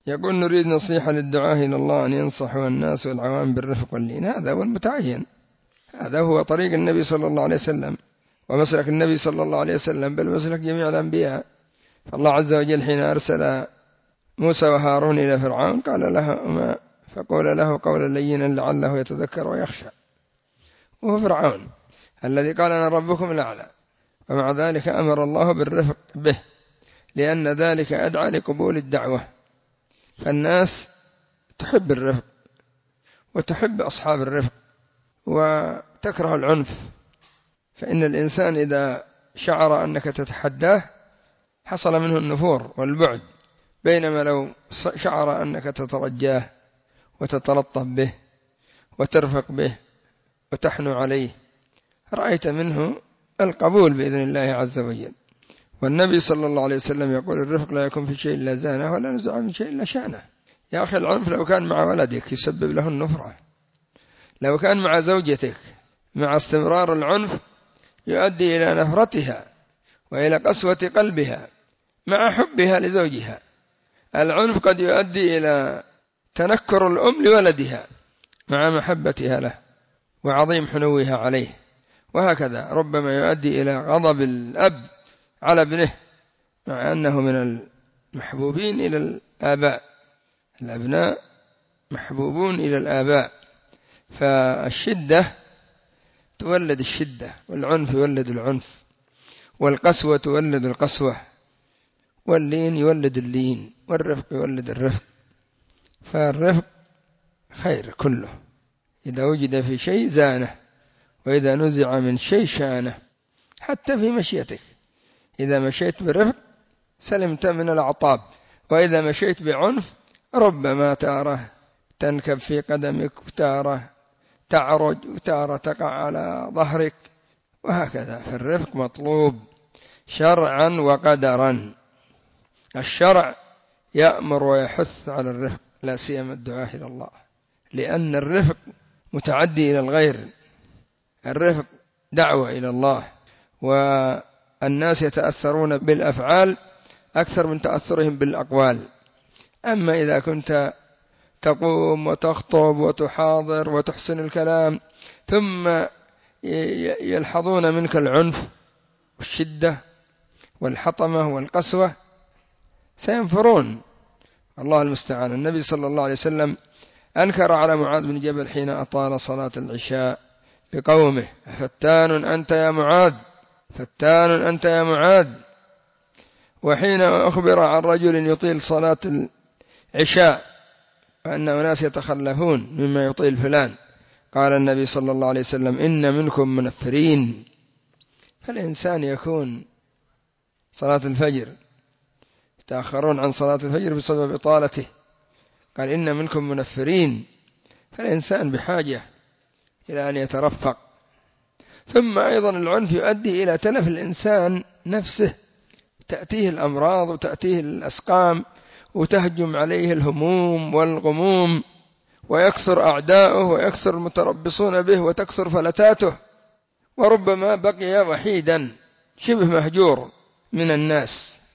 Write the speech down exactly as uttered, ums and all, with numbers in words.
يقول نريد نصيحة للدعاة إلى الله أن ينصحوا الناس والعوام بالرفق واللين. هذا هو المتعين، هذا هو طريق النبي صلى الله عليه وسلم ومسلك النبي صلى الله عليه وسلم، بل مسلك جميع الأنبياء. فالله عز وجل حين أرسل موسى وهارون إلى فرعون قال لهما فقول له قولا لينا لعله يتذكر ويخشى، وهو فرعون الذي قال أنا ربكم الأعلى، ومع ذلك أمر الله بالرفق به، لأن ذلك أدعى لقبول الدعوة. فالناس تحب الرفق وتحب أصحاب الرفق وتكره العنف، فإن الإنسان إذا شعر أنك تتحداه حصل منه النفور والبعد، بينما لو شعر أنك تترجاه وتتلطف به وترفق به وتحنو عليه رأيت منه القبول بإذن الله عز وجل. والنبي صلى الله عليه وسلم يقول الرفق لا يكون في شيء إلا زانه ولا نزع من شيء إلا شانه. يا أخي العنف لو كان مع ولدك يسبب له النفرة، لو كان مع زوجتك مع استمرار العنف يؤدي إلى نفرتها وإلى قسوة قلبها مع حبها لزوجها. العنف قد يؤدي إلى تنكر الأم لولدها مع محبتها له وعظيم حنوها عليه، وهكذا ربما يؤدي إلى غضب الأب على ابنه مع أنه من المحبوبين إلى الآباء. الأبناء محبوبون إلى الآباء، فالشدة تولد الشدة، والعنف يولد العنف، والقسوة تولد القسوة، واللين يولد اللين، والرفق يولد الرفق. فالرفق خير كله، إذا وجد في شيء زانه، وإذا نزع من شيء شانه. حتى في مشيتك إذا مشيت برفق سلمت من الأعطاب، وإذا مشيت بعنف ربما تارة تنكب في قدمك، وتارة تعرج، وتارة تقع على ظهرك، وهكذا. فالرفق مطلوب شرعا وقدرا. الشرع يأمر ويحث على الرفق، لا سيما الدعاة إلى الله، لأن الرفق متعدي إلى الغير. الرفق دعوة إلى الله، والناس يتأثرون بالأفعال أكثر من تأثرهم بالأقوال. أما إذا كنت تقوم وتخطب وتحاضر وتحسن الكلام ثم يلحظون منك العنف والشدة والحطمة والقسوة سينفرون. الله المستعان. النبي صلى الله عليه وسلم أنكر على معاذ بن جبل حين أطال صلاة العشاء بقومه: فتان أنت يا معاذ، فتان أنت يا معاذ. وحين أخبر عن رجل يطيل صلاة العشاء وأن أناس يتخلفون مما يطيل فلان، قال النبي صلى الله عليه وسلم: إن منكم منفرين. فالإنسان يكون صلاة الفجر يتأخرون عن صلاة الفجر بسبب إطالته، قال إن منكم منفرين. فالإنسان بحاجة إلى أن يترفق. ثم أيضا العنف يؤدي إلى تلف الإنسان نفسه، تأتيه الأمراض وتأتيه الأسقام وتهجم عليه الهموم والغموم، ويكثر أعداؤه ويكثر المتربصون به وتكثر فلتاته، وربما بقي وحيدا شبه مهجور من الناس.